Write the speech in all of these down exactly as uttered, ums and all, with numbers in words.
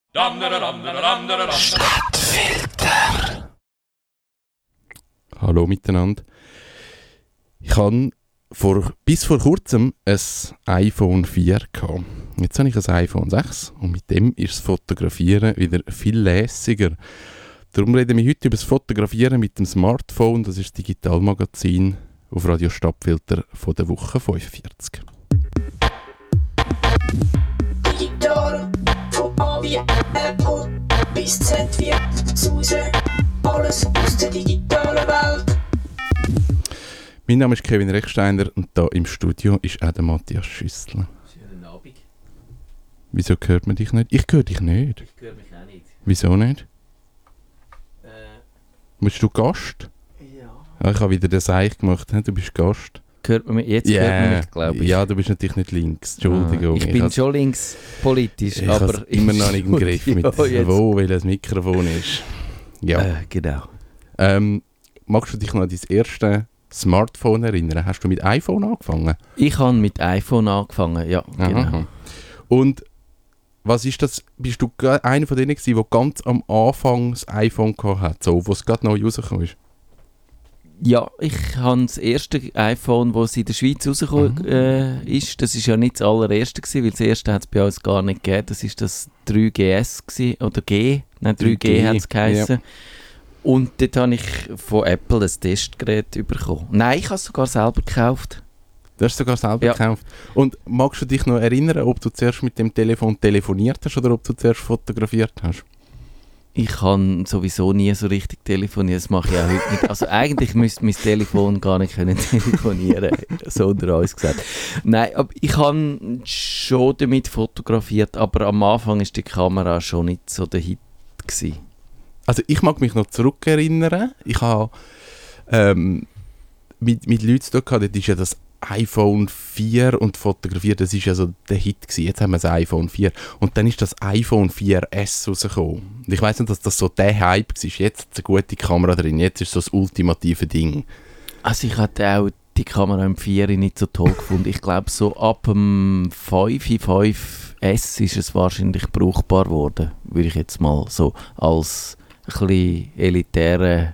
Stadtfilter. Hallo miteinander. Ich hatte vor, bis vor kurzem ein iPhone vier gehabt. Jetzt habe ich ein iPhone sechs und mit dem ist das Fotografieren wieder viel lässiger. Darum reden wir heute über das Fotografieren mit dem Smartphone. Das ist das Digitalmagazin auf Radio Stadtfilter von der Woche fünfundvierzig. Digital, von A wie Apple bis Z wie Suse, alles aus der digitalen Welt. Mein Name ist Kevin Rechsteiner und da im Studio ist auch der Matthias Schüssler. Schönen Abend. Wieso hört man dich nicht? Ich höre dich nicht. Ich höre mich auch nicht. Wieso nicht? Äh, Bist du Gast? ja. Ja, ich habe wieder den Seich gemacht. Du bist Gast. Hört man mich? Jetzt Yeah. hört man mich, glaube ich. Ja, du bist natürlich nicht links. Entschuldigung. Ah, ich bin has- schon links politisch, ich aber... habe immer noch nicht im Griff, mit Ja, jetzt. wo welches Mikrofon ist. Ja. Äh, genau. Ähm, magst du dich noch an dein erste Smartphone erinnern? Hast du mit iPhone angefangen? Ich habe mit iPhone angefangen, ja, genau. Aha. Und was ist das? Bist du ge- einer von denen gewesen, der ganz am Anfang das iPhone gehabt hat, so, wo es gerade neu rausgekommen ist? Ja, ich habe das erste iPhone, das in der Schweiz rausgekommen äh, ist. Das war ja nicht das allererste gewesen, weil das erste hat es bei uns gar nicht gegeben. Das war das drei G S gewesen, oder G, nein drei G hat es geheißen. Und dort habe ich von Apple ein Testgerät bekommen. Nein, ich habe es sogar selber gekauft. Du hast es sogar selber Ja. gekauft. Und magst du dich noch erinnern, ob du zuerst mit dem Telefon telefoniert hast oder ob du zuerst fotografiert hast? Ich kann sowieso nie so richtig telefonieren, das mache ich auch heute nicht. Also eigentlich müsste mein Telefon gar nicht können telefonieren, so unter uns gesagt. Nein, aber ich habe schon damit fotografiert, aber am Anfang war die Kamera schon nicht so der Hit gewesen. Also ich mag mich noch zurückerinnern. Ich habe ähm, mit, mit Leuten zu tun gehabt, dort ist ja das iPhone vier und fotografiert, das ist ja so der Hit gewesen. Jetzt haben wir das iPhone vier und dann ist das iPhone vier S rausgekommen. Und ich weiss nicht, dass das so der Hype war. Jetzt hat es eine gute Kamera drin, jetzt ist so das ultimative Ding. Also ich hatte auch die Kamera im vier nicht so toll gefunden. Ich glaube so ab dem fünf, fünf S ist es wahrscheinlich brauchbar geworden, würde ich jetzt mal so als ein bisschen elitären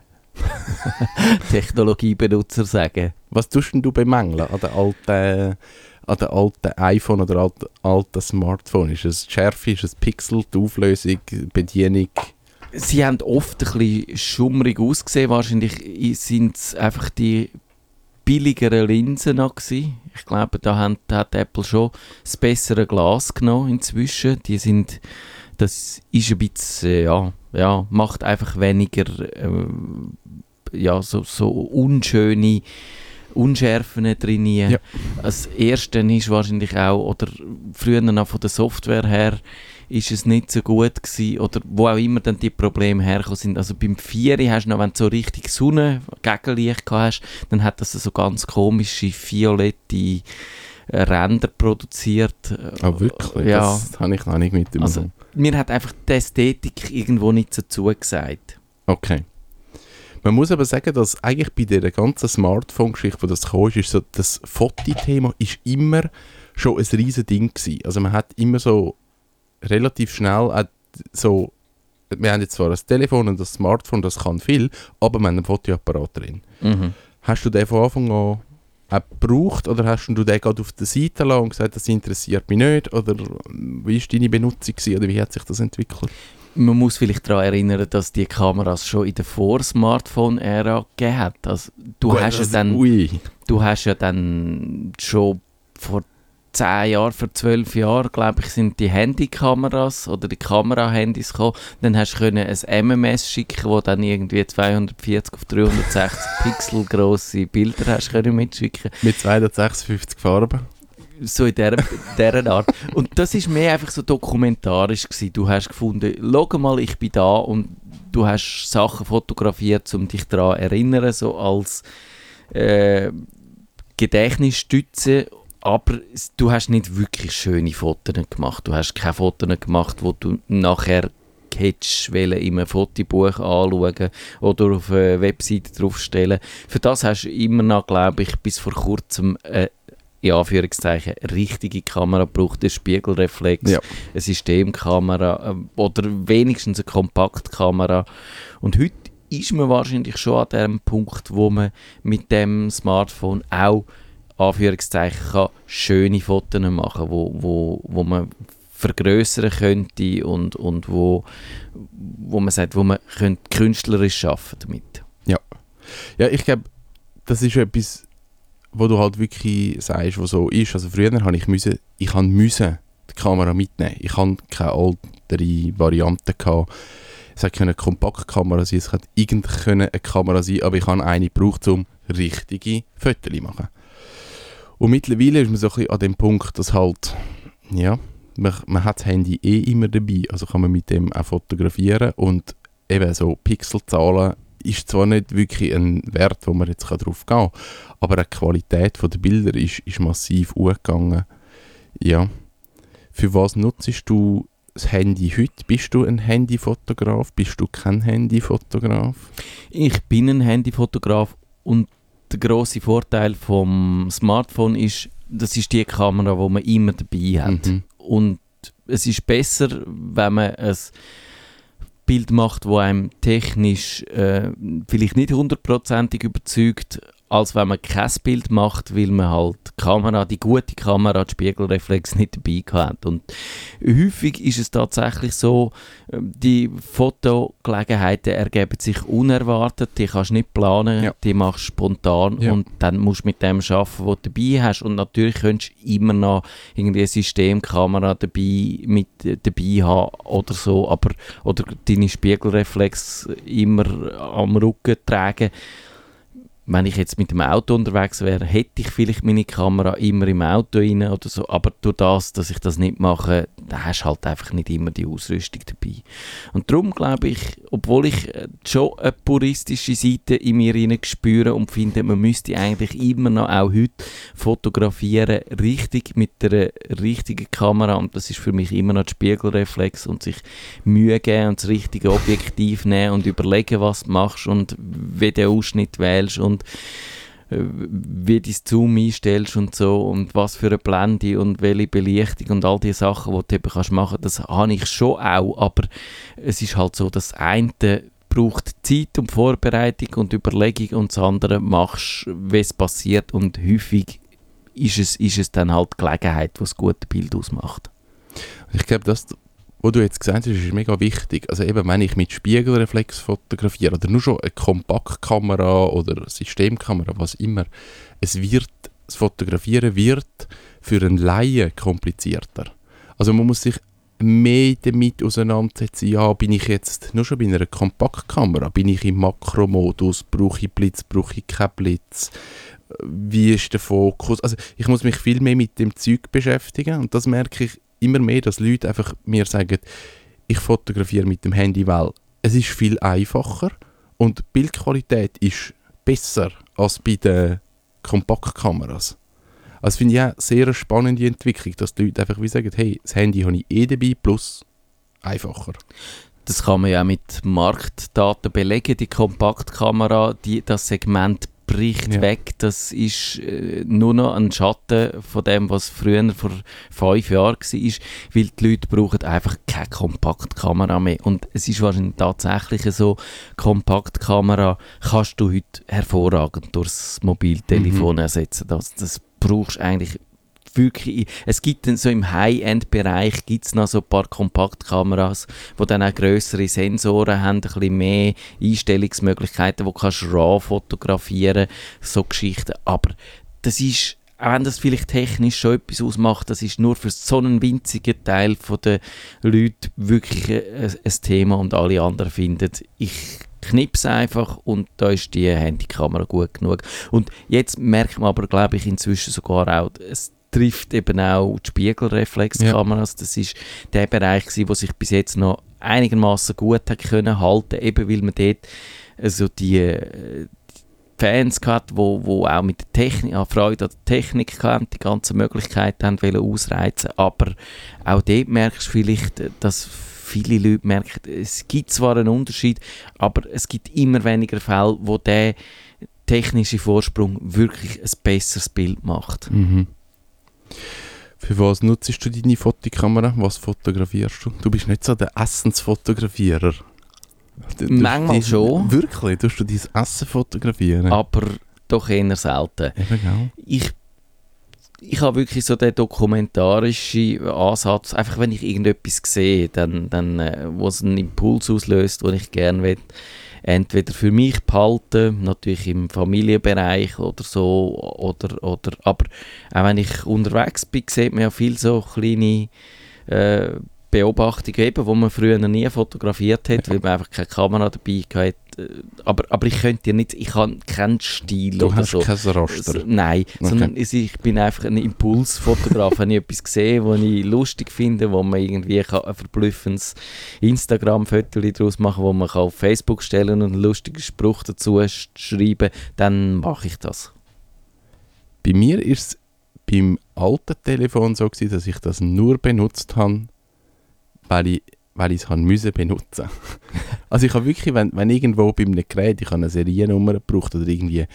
Technologiebenutzer sagen. Was tust denn du bemängeln an den alten, an den alten iPhone oder alten, alten Smartphone? Ist es die Schärfe, ist es Pixel, die Auflösung, die Bedienung? Sie haben oft ein bisschen schummrig ausgesehen. Wahrscheinlich sind es einfach die billigeren Linsen noch gewesen. Ich glaube, da hat, da hat Apple schon das bessere Glas genommen inzwischen. Die sind, das ist ein bisschen, ja, ja macht einfach weniger äh, ja, so, so unschöne Unschärfen drin. Ja. Das erste ist wahrscheinlich auch, oder früher noch von der Software her, ist es nicht so gut gewesen, oder wo auch immer dann die Probleme hergekommen sind. Also beim vier hast du noch, wenn du so richtig Sonne, Gegenlicht gehabt hast, dann hat das so ganz komische, violette äh, Ränder produziert. Ah, wirklich? Ja. Das habe ich noch nicht mitbekommen. Also, mir hat einfach die Ästhetik irgendwo nicht so zugesagt. Okay. Man muss aber sagen, dass eigentlich bei dieser ganzen Smartphone-Geschichte, wo das kam, ist so, das Fotothema ist immer schon ein riesen Ding gewesen. Also man hat immer so relativ schnell auch so, wir haben jetzt zwar ein Telefon und das Smartphone, das kann viel, aber wir haben einen Fotoapparat drin. Mhm. Hast du den von Anfang an auch gebraucht oder hast du den gerade auf der Seite gelassen und gesagt, das interessiert mich nicht? Oder wie war deine Benutzung gewesen, oder wie hat sich das entwickelt? Man muss vielleicht daran erinnern, dass die Kameras schon in der Vor-Smartphone-Ära gegeben hat. Also, du, Gut, hast ja also, dann, ui. du hast ja dann schon vor zehn Jahren, vor zwölf Jahren, glaube ich, sind die Handykameras oder die Kamerahandys gekommen. Dann hast du können ein M M S schicken, wo dann irgendwie zweihundertvierzig auf dreihundertsechzig Pixel grosse Bilder hast können mitschicken. Mit zweihundertsechsundfünfzig Farben. So in dieser, dieser Art. Und das war mehr einfach so dokumentarisch gewesen. Du hast gefunden, schau mal, ich bin da, und du hast Sachen fotografiert, um dich daran zu erinnern, so als äh, Gedächtnisstütze. Aber du hast nicht wirklich schöne Fotos gemacht. Du hast keine Fotos gemacht, wo du nachher hättest in einem Fotobuch anschauen oder auf eine Webseite draufstellen. Für das hast du immer noch, glaube ich, bis vor kurzem äh, in Anführungszeichen richtige Kamera braucht, eine Spiegelreflex, Ja. eine Systemkamera äh, oder wenigstens eine Kompaktkamera. Und heute ist man wahrscheinlich schon an dem Punkt, wo man mit dem Smartphone auch Anführungszeichen kann, schöne Fotos machen, wo, wo, wo man vergrößern könnte und, und wo, wo man sagt, wo man könnte künstlerisch arbeiten damit. Ja, ich glaube, das ist etwas, wo du halt wirklich sagst, was so ist. Also früher habe ich müssen, ich habe müssen die Kamera mitnehmen. Ich hatte keine ältere Variante gehabt. Es hätte eine Kompaktkamera sein, es hätte irgendwie eine Kamera sein, aber ich habe eine gebraucht, um richtige Fotos zu machen. Und mittlerweile ist man so ein bisschen an dem Punkt, dass halt, ja, man, man hat das Handy eh immer dabei, also kann man mit dem auch fotografieren und eben so Pixelzahlen ist zwar nicht wirklich ein Wert, wo man jetzt drauf gehen kann, aber auch die Qualität der Bilder ist, ist massiv hochgegangen. Ja. Für was nutzt du das Handy heute? Bist du ein Handyfotograf? Bist du kein Handyfotograf? Ich bin ein Handyfotograf und der grosse Vorteil vom Smartphone ist, das ist die Kamera, die man immer dabei hat. Mhm. Und es ist besser, wenn man ein Bild macht, das einem technisch äh, vielleicht nicht hundertprozentig überzeugt, als wenn man kein Bild macht, weil man halt die Kamera, die gute Kamera, die Spiegelreflex nicht dabei hat. Und häufig ist es tatsächlich so, die Fotogelegenheiten ergeben sich unerwartet, die kannst du nicht planen, ja. die machst du spontan ja. und dann musst du mit dem arbeiten, was du dabei hast. Und natürlich könntest du immer noch irgendwie eine Systemkamera dabei, mit dabei haben oder so, aber, oder deine Spiegelreflex immer am Rücken tragen. Wenn ich jetzt mit dem Auto unterwegs wäre, hätte ich vielleicht meine Kamera immer im Auto rein oder so, aber durch das, dass ich das nicht mache, da hast du halt einfach nicht immer die Ausrüstung dabei. Und darum glaube ich, obwohl ich schon eine puristische Seite in mir rein spüre und finde, man müsste eigentlich immer noch auch heute fotografieren, richtig mit der richtigen Kamera, und das ist für mich immer noch die Spiegelreflex und sich Mühe geben und das richtige Objektiv nehmen und überlegen, was du machst und wie du den Ausschnitt wählst und wie du das Zoom einstellst und so und was für eine Blende und welche Belichtung und all die Sachen, die du eben kannst machen, das habe ich schon auch, aber es ist halt so, dass das eine braucht Zeit und Vorbereitung und Überlegung und das andere machst, wie es passiert, und häufig ist es, ist es dann halt die Gelegenheit, die das gute Bild ausmacht. Ich glaube, das, was du jetzt gesagt hast, ist mega wichtig. Also eben, wenn ich mit Spiegelreflex fotografiere oder nur schon eine Kompaktkamera oder Systemkamera, was immer, es wird, das Fotografieren wird für einen Laien komplizierter. Also man muss sich mehr damit auseinandersetzen, ja, bin ich jetzt nur schon bei einer Kompaktkamera, bin ich im Makromodus, brauche ich Blitz, brauche ich keinen Blitz, wie ist der Fokus, also ich muss mich viel mehr mit dem Zeug beschäftigen und das merke ich immer mehr, dass Leute einfach mir sagen, ich fotografiere mit dem Handy, weil es ist viel einfacher und die Bildqualität ist besser als bei den Kompaktkameras. Also finde ich auch eine sehr spannende Entwicklung, dass die Leute einfach wie sagen, hey, das Handy habe ich eh dabei, plus einfacher. Das kann man ja mit Marktdaten belegen, die Kompaktkamera, die, das Segment bricht ja. weg, das ist äh, nur noch ein Schatten von dem, was früher vor fünf Jahren war, weil die Leute brauchen einfach keine Kompaktkamera mehr. Und es ist wahrscheinlich tatsächlich so, Kompaktkamera kannst du heute hervorragend durch das Mobiltelefon mhm. ersetzen. Das, das brauchst eigentlich wirklich, es gibt dann so im High-End-Bereich gibt's noch so ein paar Kompaktkameras, die dann auch grössere Sensoren haben, ein bisschen mehr Einstellungsmöglichkeiten, wo du kannst RAW fotografieren, so Geschichten. Aber das ist, auch wenn das vielleicht technisch schon etwas ausmacht, das ist nur für so einen winzigen Teil der Leute wirklich ein, ein Thema, und alle anderen finden, ich knipse einfach und da ist die Handykamera gut genug. Und jetzt merkt man aber, glaube ich, inzwischen sogar auch, es trifft eben auch die Spiegelreflexkameras. Ja. Das ist der Bereich, wo sich bis jetzt noch einigermaßen gut hat können halten, eben weil man dort also die, die Fans hatte, wo, wo auch mit der Technik, ah, Freude an der Technik hatten, die ganzen Möglichkeiten haben wollen ausreizen. Aber auch dort merkst du vielleicht, dass viele Leute merken, es gibt zwar einen Unterschied, aber es gibt immer weniger Fälle, wo der technische Vorsprung wirklich ein besseres Bild macht. Mhm. Für was nutzt du deine Fotokamera? Was fotografierst du? Du bist nicht so der Essensfotografierer. Du, Manchmal die, schon. Wirklich? Tust du dein Essen fotografieren? Aber doch eher selten. Eben, gell? Ich, ich habe wirklich so den dokumentarischen Ansatz. Einfach wenn ich irgendetwas sehe, dann, dann, äh, wo es einen Impuls auslöst, den ich gerne will, entweder für mich behalten, natürlich im Familienbereich oder so, oder, oder, aber auch wenn ich unterwegs bin, sieht man ja viel so kleine äh, Beobachtungen, eben, die man früher noch nie fotografiert hat, ja. Weil man einfach keine Kamera dabei hatte. Aber, aber ich könnte ja nicht, ich habe keinen Stil du oder hast so. kein Raster? Nein, okay. Sondern ich bin einfach ein Impulsfotograf. Wenn ich etwas sehe, was ich lustig finde, wo man irgendwie ein verblüffendes Instagram-Foto daraus machen kann, wo man auf Facebook stellen und einen lustigen Spruch dazu schreiben, dann mache ich das. Bei mir war es beim alten Telefon so gewesen, dass ich das nur benutzt habe, weil ich weil ich es müssen benutzen. Also ich habe wirklich, wenn, wenn irgendwo bei einem Gerät, ich habe eine Seriennummer gebraucht oder irgendwie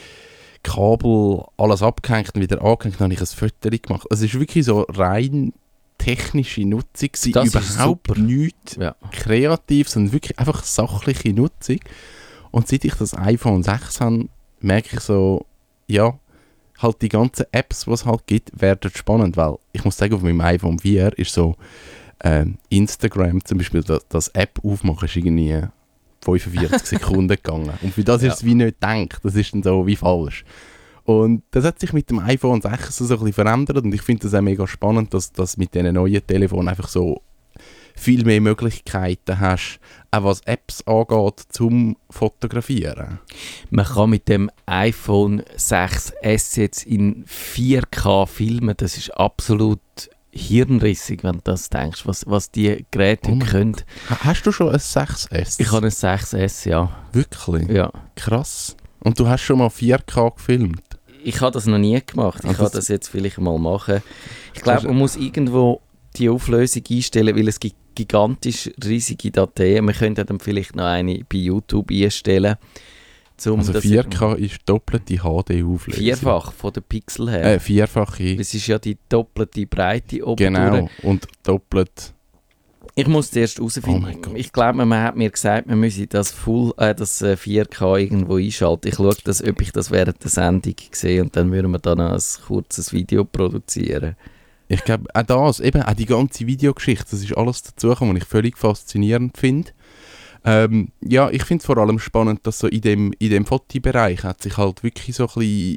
Kabel, alles abgehängt und wieder angehängt, dann habe ich ein Foto gemacht. Also es war wirklich so rein technische Nutzung, das überhaupt nichts ja. kreativ, sondern wirklich einfach sachliche Nutzung. Und seit ich das iPhone sechs habe, merke ich so, ja, halt die ganzen Apps, die es halt gibt, werden spannend, weil ich muss sagen, auf meinem iPhone vier ist so, Ähm, Instagram zum Beispiel, das, das App aufmachen, ist irgendwie fünfundvierzig Sekunden gegangen. Und für das ja. ist es wie nicht gedacht. Das ist dann so wie falsch. Und das hat sich mit dem iPhone sechs so ein bisschen verändert und ich finde das auch mega spannend, dass du mit diesen neuen Telefonen einfach so viel mehr Möglichkeiten hast, auch was Apps angeht, zum Fotografieren. Man kann mit dem iPhone sechs S jetzt in vier K filmen, das ist absolut hirnrissig, wenn du das denkst, was, was die Geräte oh können. Hast du schon ein sechs S? Ich habe ein sechs S, ja. Wirklich? Ja. Krass. Und du hast schon mal vier K gefilmt? Ich habe das noch nie gemacht. Ich kann das jetzt vielleicht mal machen. Ich glaube, man muss irgendwo die Auflösung einstellen, weil es gibt gigantisch riesige Dateien. Wir könnten dann vielleicht noch eine bei YouTube einstellen. Zum, also vier K ist doppelte H D-Auflösung. Vierfach von den Pixel her. Äh, vierfache. Es ist ja die doppelte Breite oben Genau, durch. Und doppelt... Ich muss zuerst herausfinden. Oh ich glaube, man hat mir gesagt, man müsse das, Full, äh, das äh, vier K irgendwo einschalten. Ich schaue, das, ob ich das während der Sendung sehe und dann würden wir dann ein kurzes Video produzieren. Ich glaube, auch das, eben auch die ganze Videogeschichte, das ist alles dazugekommen, was ich völlig faszinierend finde. Ähm, ja, ich finde es vor allem spannend, dass so in dem, in dem Fotobereich hat sich halt wirklich so ein bisschen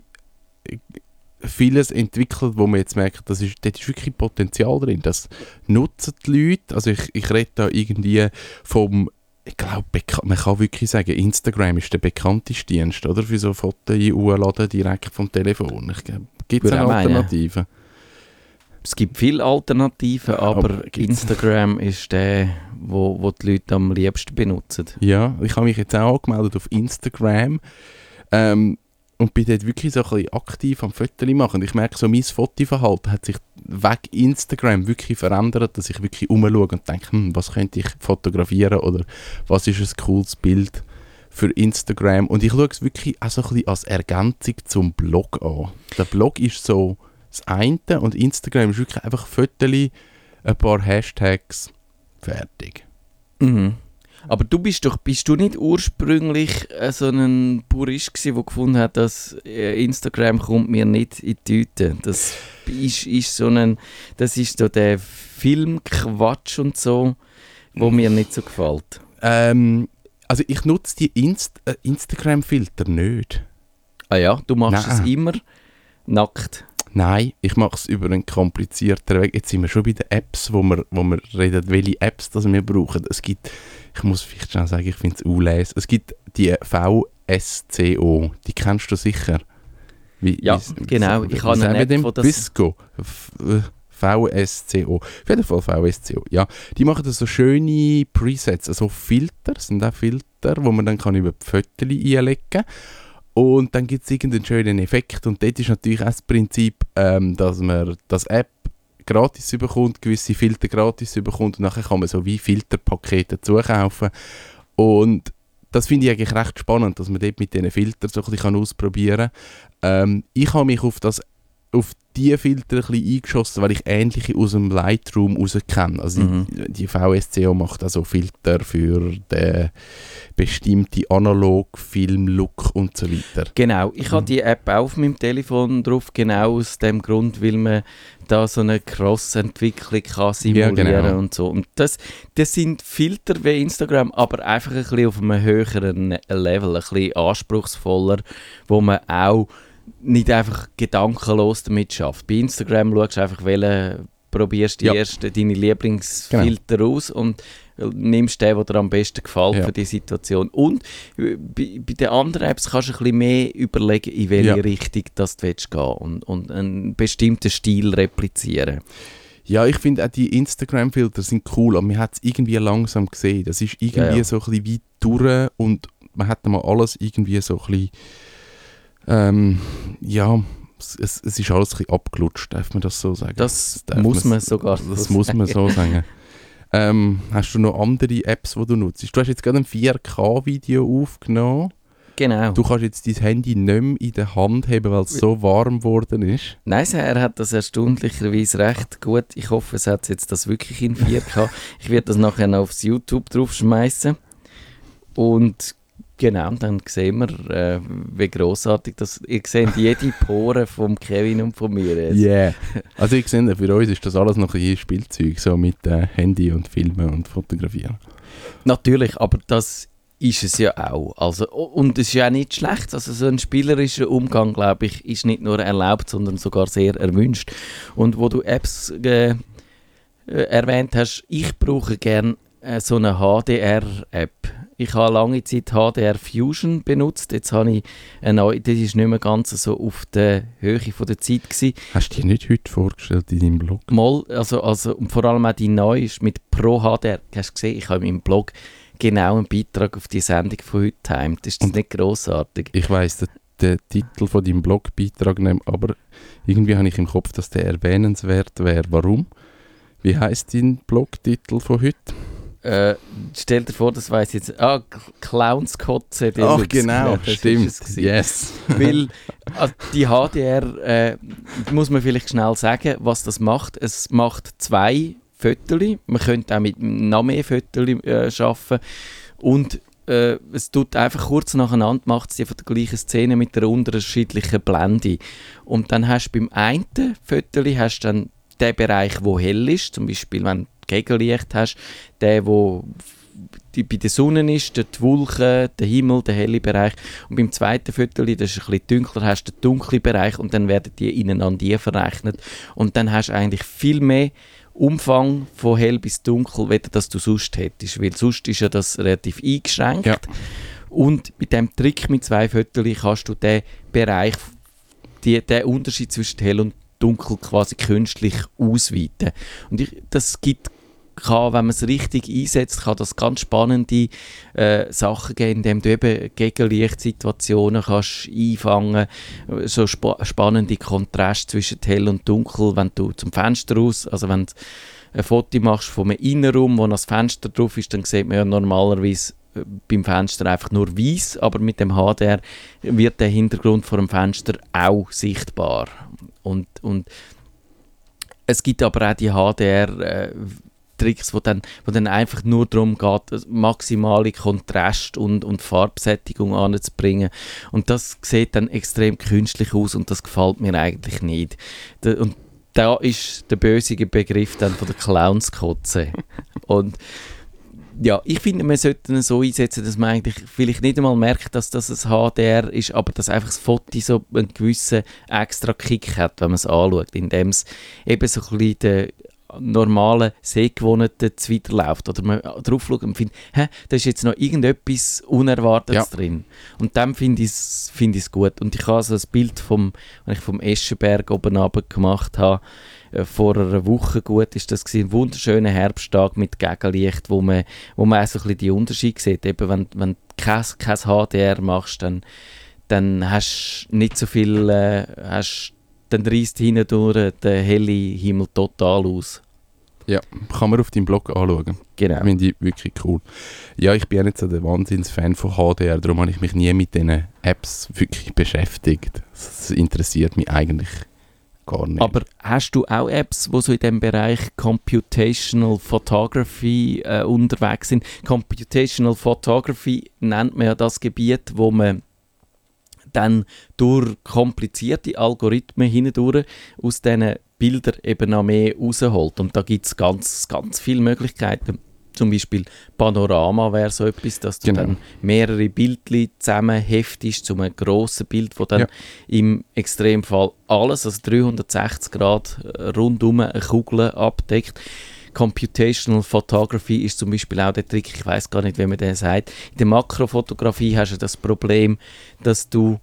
vieles entwickelt, wo man jetzt merkt, das ist, dort ist wirklich Potenzial drin. Das nutzen die Leute. Also ich, ich rede da irgendwie vom, ich glaube, man kann wirklich sagen, Instagram ist der bekannteste Dienst, oder? Für so Fotos einladen direkt vom Telefon. Ich glaube, gibt es eine Alternative? Es gibt viele Alternativen, aber, aber Instagram ist der, wo, wo die Leute am liebsten benutzen. Ja, ich habe mich jetzt auch angemeldet auf Instagram ähm, und bin dort wirklich so ein bisschen aktiv am Fotos machen. Und ich merke, so mein Fotoverhalten hat sich wegen Instagram wirklich verändert, dass ich wirklich umschaue und denke, hm, was könnte ich fotografieren oder was ist ein cooles Bild für Instagram. Und ich schaue es wirklich auch so ein bisschen als Ergänzung zum Blog an. Der Blog ist so das eine und Instagram ist wirklich einfach Fotos, ein paar Hashtags, fertig. Mhm. Aber du bist doch, bist du nicht ursprünglich äh, so ein Purist gewesen, der gefunden hat, dass äh, Instagram kommt mir nicht in die Tüte. Das ist, ist so ein, das ist so der Filmquatsch und so, wo mir nicht so gefällt. Ähm, also ich nutze die Inst- äh, Instagram-Filter nicht. Ah ja, du machst Nein. es immer nackt. Nein, ich mache es über einen komplizierten Weg. Jetzt sind wir schon bei den Apps, wo wir, wo wir reden, welche Apps das wir brauchen. Es gibt, ich muss vielleicht schnell sagen, ich finde es unlesen. Es gibt die V S C O, die kennst du sicher. Wie, ja, wie, genau. Wie, ich habe eine App, wo das... Visco. V S C O. Auf jeden Fall V S C O. Ja, die machen das so schöne Presets, also Filter, das sind auch Filter, wo man dann kann über die Fotos einlegen kann. Und dann gibt es irgendeinen schönen Effekt und dort ist natürlich auch das Prinzip, ähm, dass man das App gratis bekommt, gewisse Filter gratis bekommt und nachher kann man so wie Filterpakete zukaufen. Und das finde ich eigentlich recht spannend, dass man dort mit diesen Filtern so ein bisschen ausprobieren kann. Ähm, ich habe mich auf, das, auf die Filter ein bisschen eingeschossen, weil ich ähnliche aus dem Lightroom raus kenne. Also Mhm. die, die V S C O macht also Filter für den bestimmten Analog-Film-Look und so weiter. Genau, ich habe Mhm. die App auch auf meinem Telefon drauf, genau aus dem Grund, weil man da so eine Cross-Entwicklung kann simulieren Ja, genau. und so. Und das, das sind Filter wie Instagram, aber einfach ein bisschen auf einem höheren Level, ein bisschen anspruchsvoller, wo man auch nicht einfach gedankenlos damit schafft. Bei Instagram schaust du einfach, welche probierst die Ja. ersten, deine Lieblingsfilter aus und nimmst den, der dir am besten gefällt Ja. für die Situation. Und äh, bei, bei den anderen Apps kannst du ein bisschen mehr überlegen, in welche Ja. Richtung das du willst gehen und, und einen bestimmten Stil replizieren. Ja, ich finde auch die Instagram-Filter sind cool, aber man hat es irgendwie langsam gesehen. Das ist irgendwie Ja, ja. so ein bisschen weit durch und man hat mal alles irgendwie so ein bisschen, ähm, ja, es, es es ist alles ein bisschen abgelutscht, darf man das so sagen? Das darf muss man man's- sogar Das so muss man sagen. so sagen. Ähm, hast du noch andere Apps, die du nutzt? Du hast jetzt gerade ein vier K-Video aufgenommen. Genau. Du kannst jetzt dein Handy nicht mehr in der Hand haben, weil es so warm geworden ist. Nein, er hat das erstaunlicherweise recht gut. Ich hoffe, es hat jetzt das wirklich in vier K. Ich werde das nachher noch aufs YouTube draufschmeißen. Und genau, dann sehen wir, äh, wie grossartig das... Ihr seht jede Pore von Kevin und von mir jetzt. Yeah. Also ich sehe, für uns ist das alles noch ein bisschen Spielzeug, so mit äh, Handy und Filmen und Fotografieren. Natürlich, aber das ist es ja auch. Also, und es ist ja auch nicht schlecht. Also so ein spielerischer Umgang, glaube ich, ist nicht nur erlaubt, sondern sogar sehr erwünscht. Und wo du Apps äh, äh, erwähnt hast, ich brauche gerne äh, so eine H D R-App. Ich habe lange Zeit H D R Fusion benutzt. Jetzt habe ich eine neue, das ist nicht mehr ganz so auf der Höhe von der Zeit gewesen. Hast du dir nicht heute vorgestellt in deinem Blog? Mal, also, also, und vor allem auch die neue ist mit Pro H D R. Hast du gesehen, ich habe in meinem Blog genau einen Beitrag auf die Sendung von heute timed. Ist das Und- nicht grossartig? Ich weiss den, den Titel von deinem Blogbeitrag nicht, aber irgendwie habe ich im Kopf, dass der erwähnenswert wäre. Warum? Wie heisst dein Blogtitel von heute? Äh, stell dir vor, das weiss ich jetzt. Ah, K- Clownskotze. Ach Deluxe. genau, Ja, das stimmt. ist es gewesen. Yes. Weil also die H D R, äh, muss man vielleicht schnell sagen, was das macht. Es macht zwei Fotos. Man könnte auch mit noch mehr Fotos äh, arbeiten. Und äh, es tut einfach kurz nacheinander, macht es die von der gleichen Szene mit der unterschiedlichen Blende. Und dann hast du beim einen Foto hast du dann den Bereich, wo hell ist, zum Beispiel wenn du Gegenlicht hast, der, wo die, bei der Sonne ist, die Wolken, der Himmel, der helle Bereich. Und beim zweiten Foto, das ist ein bisschen dunkler, hast du den dunklen Bereich und dann werden die ineinander verrechnet. Und dann hast du eigentlich viel mehr Umfang von hell bis dunkel, weder das du sonst hättest. Weil sonst ist ja das relativ eingeschränkt. Ja. Und mit dem Trick mit zwei Fotos kannst du den Bereich, die, den Unterschied zwischen hell und dunkel quasi künstlich ausweiten. Und ich, das gibt, kann, wenn man es richtig einsetzt, kann das ganz spannende äh, Sachen geben, indem du eben Gegenlichtsituationen kannst einfangen, so spa- spannende Kontraste zwischen hell und dunkel, wenn du zum Fenster raus, also wenn du ein Foto machst von einem Innenraum, wo das Fenster drauf ist, dann sieht man ja normalerweise äh, beim Fenster einfach nur weiß, aber mit dem H D R wird der Hintergrund vor dem Fenster auch sichtbar. Und, und es gibt aber auch die H D R-Tricks, wo dann, wo dann einfach nur darum geht, maximale Kontrast und, und Farbsättigung anzubringen. Und das sieht dann extrem künstlich aus und das gefällt mir eigentlich nicht. Da, und da ist der böse Begriff dann von der Clownskotze. Und ja, ich finde, man sollte ihn so einsetzen, dass man eigentlich vielleicht nicht einmal merkt, dass das ein H D R ist, aber dass einfach das Foto so einen gewissen extra Kick hat, wenn man es anschaut, indem es eben so ein bisschen den normalen Sehgewohnten zuwiderläuft. Oder man drauf schaut und findet, hä, da ist jetzt noch irgendetwas Unerwartetes Ja. drin. Und dann finde ich es find ich's gut. Und ich habe also das Bild, vom, wenn ich vom Eschenberg oben runter gemacht habe, vor einer Woche gut ist das gewesen, ein wunderschöner Herbsttag mit Gegenlicht, wo man, wo man auch so ein bisschen die Unterschiede sieht. Eben, wenn, wenn du kein, kein H D R machst, dann, dann hast du nicht so viel, äh, hast, dann reisst hindurch der helle Himmel total aus. Ja, kann man auf deinem Blog anschauen. Genau. Finde ich wirklich cool. Ja, ich bin ja nicht so der Wahnsinns-Fan von H D R, darum habe ich mich nie mit diesen Apps wirklich beschäftigt. Das interessiert mich eigentlich gar nicht. Aber hast du auch Apps, die so in dem Bereich Computational Photography äh, unterwegs sind? Computational Photography nennt man ja das Gebiet, wo man dann durch komplizierte Algorithmen hindurch aus diesen Bildern eben noch mehr rausholt. Und da gibt es ganz, ganz viele Möglichkeiten. Zum Beispiel Panorama wäre so etwas, dass du Genau. dann mehrere Bildchen zusammen heftest zu einem grossen Bild, das dann Ja. im Extremfall alles, also dreihundertsechzig Grad äh, rundum eine Kugel abdeckt. Computational Photography ist zum Beispiel auch der Trick, ich weiß gar nicht, wie man den sagt. In der Makrofotografie hast du das Problem, dass du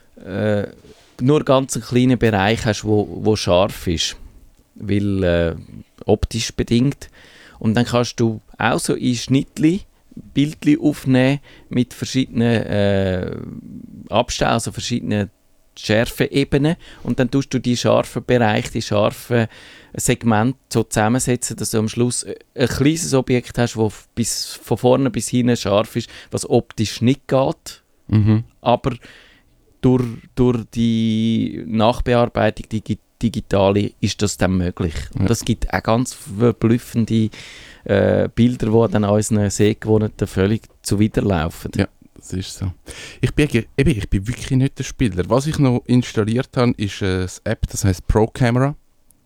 äh, nur ganz einen kleinen Bereich hast, wo, wo scharf ist, weil äh, optisch bedingt. Und dann kannst du auch so in Schnittli Bildchen aufnehmen mit verschiedenen äh, Abständen, also verschiedenen Schärfeebenen, und dann tust du die scharfen Bereiche, die scharfen Segmente so zusammensetzen, dass du am Schluss ein kleines Objekt hast, das bis, von vorne bis hinten scharf ist, was optisch nicht geht, Mhm. aber durch, durch die Nachbearbeitung, die digitale, ist das dann möglich. Ja. Und das gibt auch ganz verblüffende äh, Bilder, die dann unseren Sehgewohnheiten völlig zuwiderlaufen. Ja. Das ist so. Ich bin, eben, ich bin wirklich nicht der Spieler. Was ich noch installiert habe, ist eine App, das heißt Pro Camera.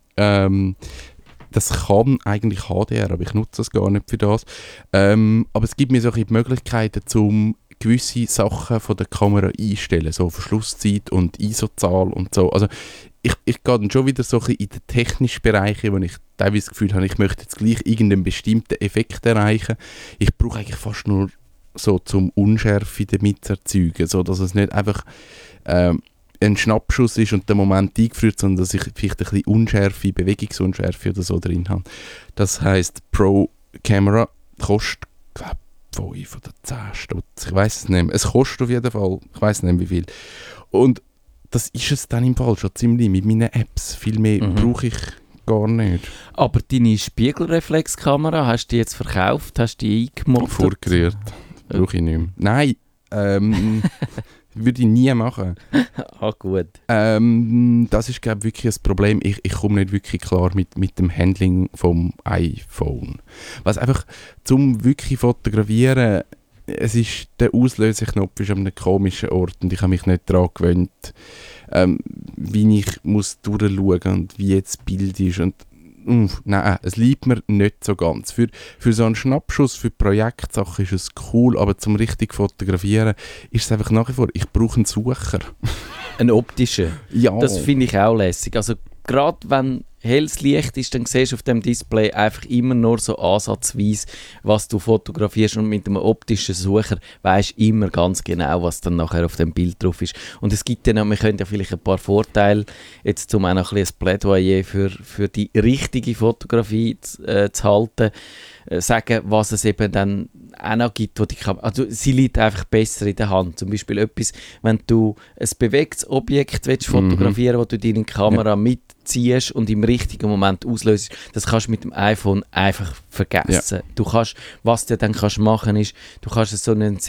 Ähm, das kann eigentlich H D R, aber ich nutze das gar nicht für das. Ähm, aber es gibt mir so ein bisschen die Möglichkeiten, um gewisse Sachen von der Kamera einstellen, so Verschlusszeit und I S O-Zahl und so. Also ich, ich gehe dann schon wieder so ein bisschen in den technischen Bereichen, wo ich teilweise das Gefühl habe, ich möchte jetzt gleich irgendeinen bestimmten Effekt erreichen. Ich brauche eigentlich fast nur so zum Unschärfe damit zu erzeugen, so dass es nicht einfach ähm, ein Schnappschuss ist und der Moment eingeführt, sondern dass ich vielleicht ein bisschen Unschärfe, Bewegungsunschärfe oder so drin habe. Das heisst, Pro Camera kostet, glaube ich, fünf oder zehn Stutz. Ich weiß es nicht mehr. Es kostet auf jeden Fall, ich weiß nicht wie viel. Und das ist es dann im Fall schon ziemlich mit meinen Apps. Viel mehr Mhm. brauche ich gar nicht. Aber deine Spiegelreflexkamera, hast du die jetzt verkauft? Hast du die eingemottet? Vorgerührt. Brauche ich nicht mehr. Nein, ähm, würde ich nie machen. Ah, gut. Ähm, das ist, glaube ich, wirklich ein Problem. Ich, ich komme nicht wirklich klar mit, mit dem Handling vom iPhone. Was einfach zum wirklich fotografieren, es ist, der Auslöseknopf ist an einem komischen Ort und ich habe mich nicht daran gewöhnt, ähm, wie ich muss durchschauen und wie jetzt das Bild ist. Und uff, nein, es liegt mir nicht so ganz. Für, für so einen Schnappschuss, für Projektsachen ist es cool, aber zum richtig fotografieren ist es einfach nach wie vor, ich brauche einen Sucher. Ein optischer. Ja. Das finde ich auch lässig. Also gerade wenn helles Licht ist, dann siehst du auf dem Display einfach immer nur so ansatzweise, was du fotografierst, und mit einem optischen Sucher weisst du immer ganz genau, was dann nachher auf dem Bild drauf ist. Und es gibt dann auch, wir können ja vielleicht ein paar Vorteile, jetzt um auch noch ein bisschen ein Plädoyer für, für die richtige Fotografie zu, äh, zu halten, äh, sagen, was es eben dann auch noch gibt, wo die Kam- also sie liegt einfach besser in der Hand. Zum Beispiel etwas, wenn du ein bewegtes Objekt willst fotografieren willst, wo du deine Kamera ja. mitziehst und im richtigen Moment auslöst, das kannst du mit dem iPhone einfach vergessen. Ja. Du kannst, was du dann kannst machen ist, du kannst so einen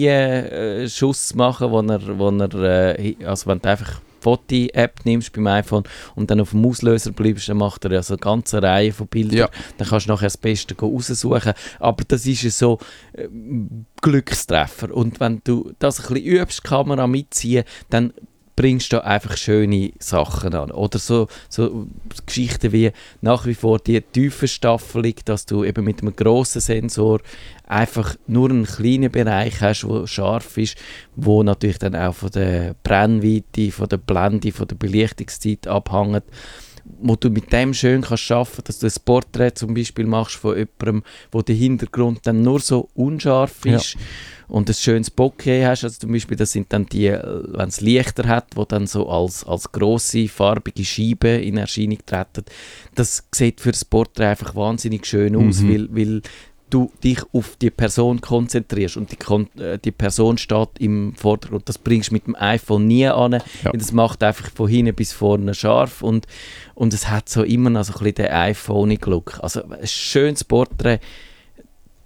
Serienschuss machen, wo er, wo er äh, also wenn du einfach Foto-App nimmst beim iPhone und dann auf dem Auslöser bleibst, dann macht er ja so eine ganze Reihe von Bildern. Ja. Dann kannst du nachher das Beste raussuchen. Aber das ist ja so äh, Glückstreffer. Und wenn du das ein bisschen übst, Kamera mitziehen, dann bringst du einfach schöne Sachen an. Oder so, so Geschichten wie nach wie vor die Tiefenstaffelung, dass du eben mit einem grossen Sensor einfach nur einen kleinen Bereich hast, der scharf ist, wo natürlich dann auch von der Brennweite, von der Blende, von der Belichtungszeit abhängt, wo du mit dem schön kannst schaffen, dass du ein Porträt zum Beispiel machst von jemandem, wo der Hintergrund dann nur so unscharf ist. Ja. Und ein schönes Bokeh hast, also zum Beispiel, das sind dann die, wenn es Lichter hat, wo dann so als, als grosse, farbige Scheiben in Erscheinung treten. Das sieht für das Porträt einfach wahnsinnig schön aus, mhm. weil, weil du dich auf die Person konzentrierst und die, Kon- die Person steht im Vordergrund. Das bringst du mit dem iPhone nie an. Ja. Das macht einfach von hinten bis vorne scharf und, und es hat so immer noch so ein bisschen den iPhone-Look. Also ein schönes Porträt,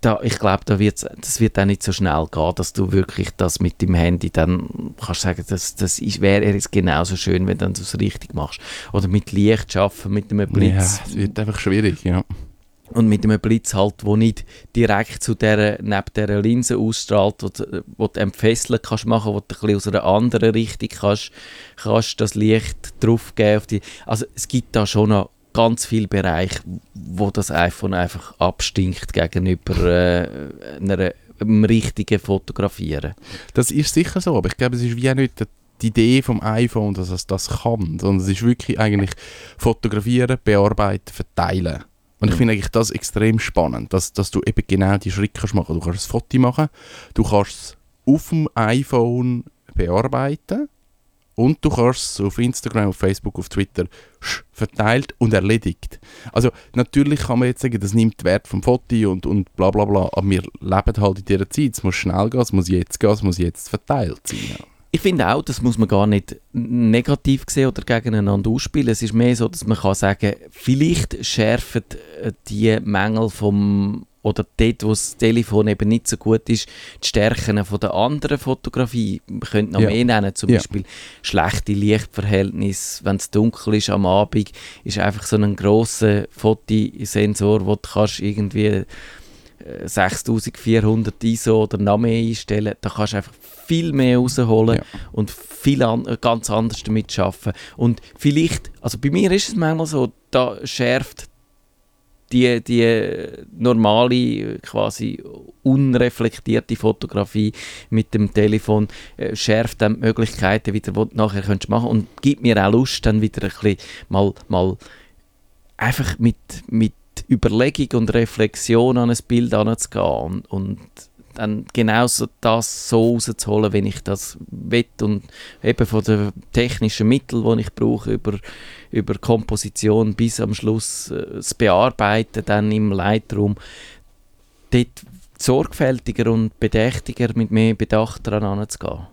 da, ich glaube, da wird's, das wird auch nicht so schnell gehen, dass du wirklich das mit dem Handy dann kannst sagen, das, das wäre es genauso schön, wenn du es richtig machst. Oder mit Licht arbeiten, mit einem Blitz. Ja, es wird einfach schwierig, ja. Und mit einem Blitz halt, der nicht direkt zu der, neben dieser Linse ausstrahlt, wo du, wo du entfesseln kannst machen, wo du ein bisschen aus einer anderen Richtung kannst, kannst das Licht drauf geben. Auf die, also es gibt da schon noch ganz viele Bereiche, wo das iPhone einfach abstinkt gegenüber äh, einer, einem richtigen Fotografieren. Das ist sicher so, aber ich glaube, es ist wie auch nicht die Idee vom iPhone, dass es das kann, sondern es ist wirklich eigentlich fotografieren, bearbeiten, verteilen. Und ich finde eigentlich das extrem spannend, dass, dass du eben genau die Schritte kannst machen. Du kannst ein Foto machen, du kannst es auf dem iPhone bearbeiten und du kannst es auf Instagram, auf Facebook, auf Twitter verteilt und erledigt. Also natürlich kann man jetzt sagen, das nimmt den Wert vom Foto und, und bla bla bla, aber wir leben halt in dieser Zeit, es muss schnell gehen, es muss jetzt gehen, es muss jetzt verteilt sein. Ja. Ich finde auch, das muss man gar nicht negativ sehen oder gegeneinander ausspielen. Es ist mehr so, dass man kann sagen, vielleicht schärfen die Mängel vom oder dort, wo das Telefon eben nicht so gut ist, die Stärken von der anderen Fotografie. Man könnte noch ja. mehr nennen, zum ja. Beispiel schlechte Lichtverhältnisse, wenn es dunkel ist am Abend, ist einfach so ein grosser Fotosensor, wo du kannst irgendwie sechstausendvierhundert I S O oder noch mehr einstellen. Da kannst du einfach viel mehr rausholen ja. und viel an, ganz anders damit arbeiten. Und vielleicht, also bei mir ist es manchmal so, da schärft die, die normale, quasi unreflektierte Fotografie mit dem Telefon, äh, schärft dann die Möglichkeiten wieder, die du nachher könntest machen und gibt mir auch Lust, dann wieder ein bisschen mal, mal einfach mit, mit Überlegung und Reflexion an ein Bild heranzugehen und, und dann genau so das so rauszuholen, wenn ich das will und eben von den technischen Mitteln, die ich brauche, über, über Komposition bis am Schluss äh, das Bearbeiten dann im Lightroom, dort sorgfältiger und bedächtiger, mit mehr Bedacht daran heranzugehen.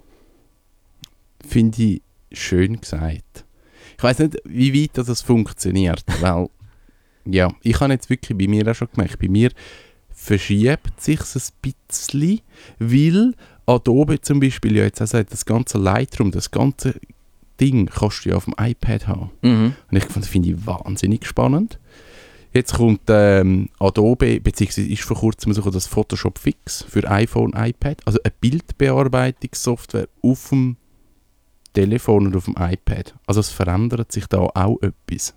Finde ich schön gesagt. Ich weiss nicht, wie weit das funktioniert, weil ja, ich habe jetzt wirklich bei mir auch schon gemerkt, bei mir verschiebt sich es ein bisschen, weil Adobe zum Beispiel ja jetzt auch sagt, das ganze Lightroom, das ganze Ding kannst du ja auf dem iPad haben. Mhm. Und ich fand, das finde ich wahnsinnig spannend. Jetzt kommt ähm, Adobe, beziehungsweise ist vor kurzem sogar das Photoshop Fix für iPhone, iPad, also eine Bildbearbeitungssoftware auf dem Telefon und auf dem iPad. Also es verändert sich da auch etwas.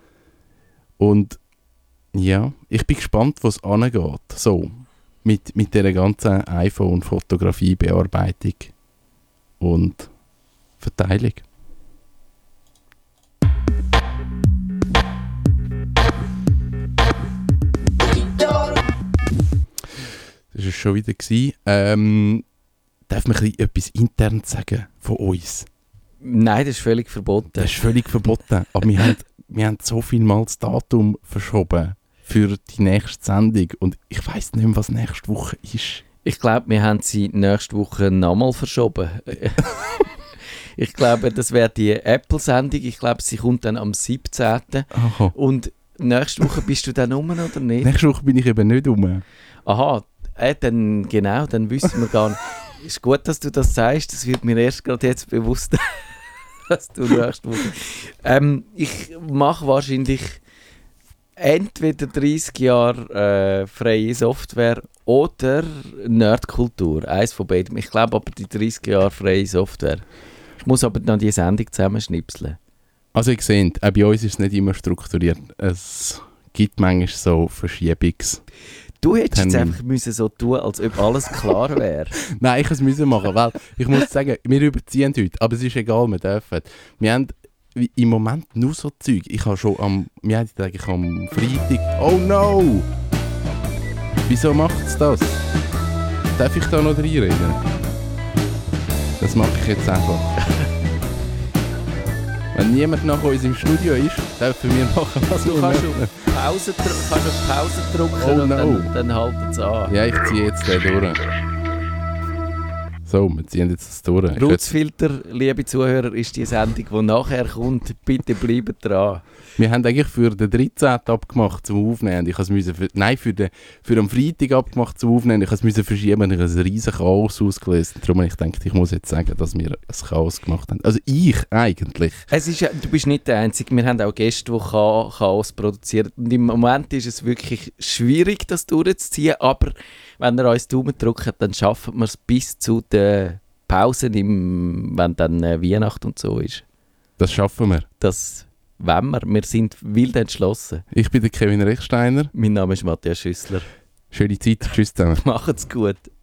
Und ja, ich bin gespannt, wo es angeht. So, mit, mit dieser ganzen iPhone-Fotografie, Bearbeitung und Verteilung. Das war es schon wieder. Ähm, darf man etwas intern sagen von uns? Nein, das ist völlig verboten. Das ist völlig verboten. Aber wir haben, wir haben so viel Mal das Datum verschoben für die nächste Sendung. Und ich weiss nicht mehr, was nächste Woche ist. Ich glaube, wir haben sie nächste Woche nochmal verschoben. Ich glaube, das wäre die Apple-Sendung. Ich glaube, sie kommt dann am siebzehnten Aha. Und nächste Woche bist du dann rum oder nicht? Nächste Woche bin ich eben nicht rum. Aha, äh, dann genau, dann wissen wir gar nicht. Ist gut, dass du das sagst. Das wird mir erst gerade jetzt bewusst, dass du nächste Woche... Ähm, ich mache wahrscheinlich entweder dreißig Jahre äh, freie Software oder Nerdkultur. Eins von beidem. Ich glaube aber die dreißig Jahre freie Software. Ich muss aber dann die Sendung zusammenschnipseln. Also ihr seht, auch bei uns ist es nicht immer strukturiert. Es gibt manchmal so Verschiebungs... Du hättest jetzt Termin. einfach müssen so tun, als ob alles klar wäre. Nein, ich musste es machen, weil ich muss sagen, wir überziehen heute, aber es ist egal, wir dürfen. Wir haben im Moment nur so Zeug. Ich habe schon am, wir haben eigentlich am Freitag... Oh no! Wieso macht es das? Darf ich da noch reinreden? Das mache ich jetzt einfach. Wenn niemand nach uns im Studio ist, dürfen wir machen, was Du wir kannst möchten. auf Pause, dr- kannst auf Pause drücken Oh und no. dann, dann haltet es an. Ja, ich ziehe jetzt den durch. So, wir ziehen jetzt das durch. Ich Rutzfilter, liebe Zuhörer, ist die Sendung, die nachher kommt. Bitte bleibt dran. Wir haben eigentlich für den dreizehnten abgemacht zum Aufnehmen. Ich has müssen für, nein, für, den, für am Freitag abgemacht zum Aufnehmen. Ich musste verschieben, ich habe ein riesen Chaos ausgelöst. Darum habe ich gedacht, ich muss jetzt sagen, dass wir ein Chaos gemacht haben. Also ich eigentlich. Es ist ja, du bist nicht der Einzige. Wir haben auch Gäste, die Cha- Chaos produzieren. Und im Moment ist es wirklich schwierig, das durchzuziehen. Aber wenn ihr uns die Daumen drückt, dann schaffen wir es bis zu den Pausen, im, wenn dann äh, Weihnachten und so ist. Das schaffen wir. Das wollen wir. Wir sind wild entschlossen. Ich bin der Kevin Rechsteiner. Mein Name ist Matthias Schüssler. Schöne Zeit. Tschüss zusammen. Macht's gut.